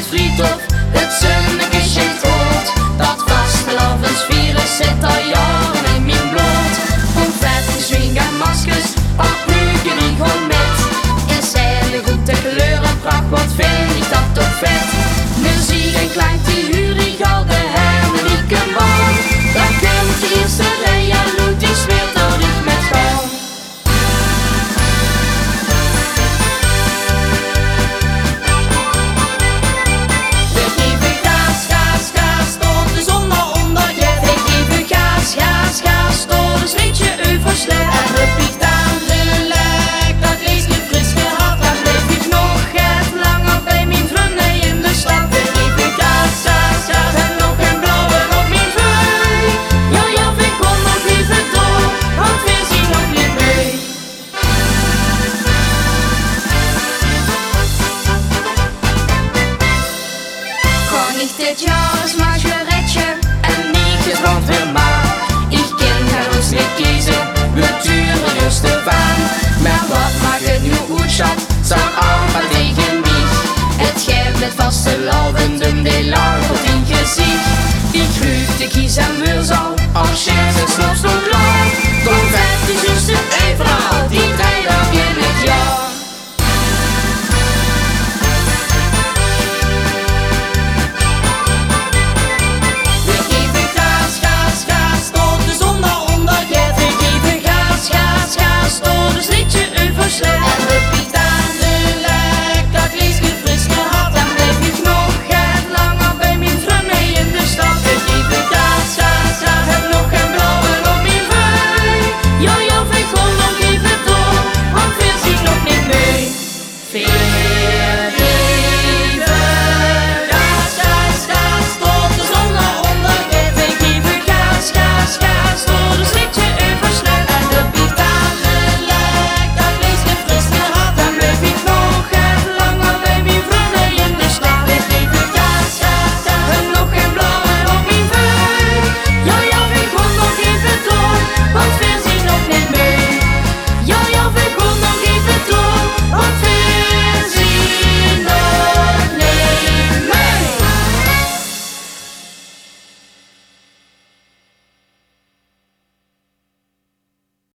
Friedhof, het zonnige schijnt rood. Dat vastelavondsvirus zit al jaren in mijn bloed. Confetti, swing en maskers, parapluken die gewoon met. In zeilen goed de kleurenpracht, wat vind ik dat toch vet. Muziek en klank die hurig al de hermelijke baan. Daar komt de eerste rij en loet die speelt al niet met gaan. We geven gas, gas, gas, tot de zon al ondergaat. We geven gas, gas, gas, tot een sleetje overslaat. En het vliegt aan gelijk, dat leest je fris gehad. Dan blijf ik nog even langer bij mijn vrienden in de stad. We geven gas, gas, gas en nog een blauwe op mijn veu. Ja, ja, we kom nog even door, want we zien nog niet mee. Kann ich dit Jahr das Margaretje en nietjes brandweermaan? Ich ken kan ons niet kiezen, we turen dus de baan. Maar wat maakt het nu goed, schat? Sag einfach tegen mich. Het geeft met vaste lavenden, die lang op in gezicht. Ich rüg de kies en wil zo, ach shit, ze snapt